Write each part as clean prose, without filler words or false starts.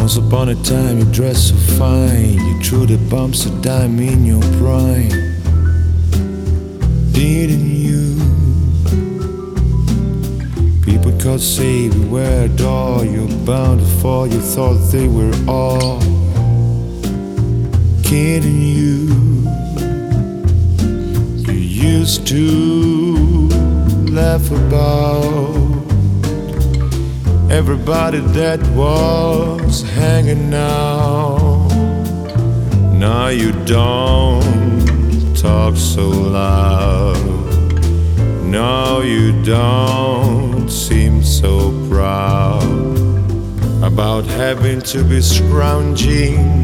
Once upon a time you dressed so fine, you threw the bumps of dime in your prime. Didn't you? People could say beware door, you're bound to fall, you thought they were all kidding you. You used to laugh about everybody that was hanging out. Now you don't talk so loud. Now you don't seem so proud about having to be scrounging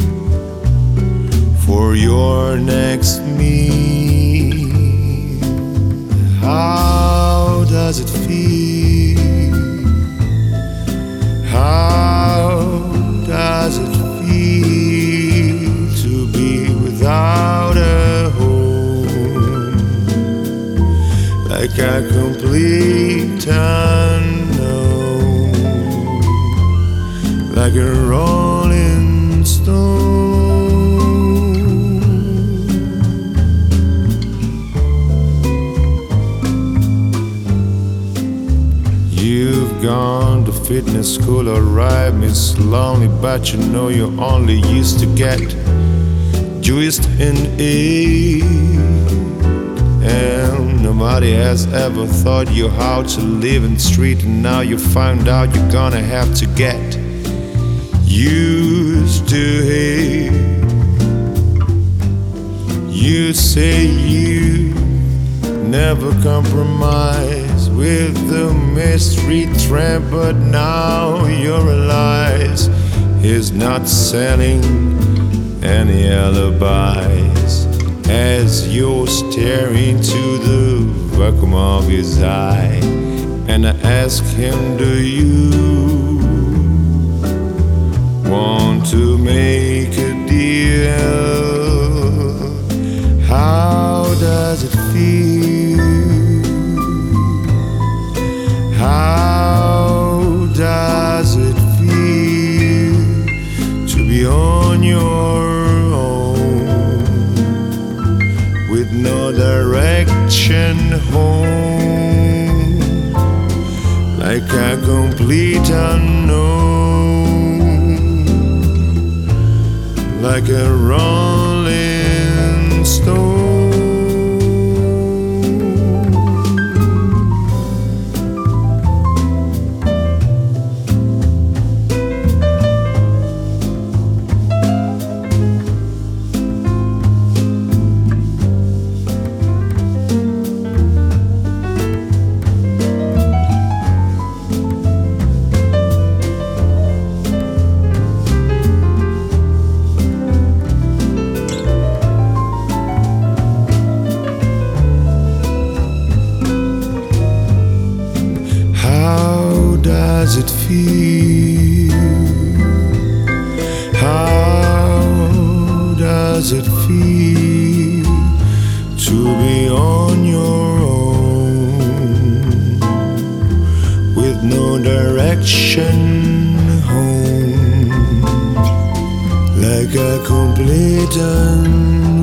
for your next meal. How does it feel? How does it feel to be without a home? Like a complete unknown, like a rolling stone. You've gone to fitness school, alright, Miss Lonely, but you know you only used to get juiced in it. And nobody has ever taught you how to live in the street, and now you found out you're gonna have to get used to it. You say you never compromise with the mystery tramp, but now you realize he's not selling any alibis. As you're staring to the vacuum of his eye, and I ask him, do you want to make a deal? How does it feel? How does it feel to be on your own, with no direction home, like a complete unknown, like a rolling stone? How does it feel? How does it feel to be on your own, with no direction home, like a complete unknown?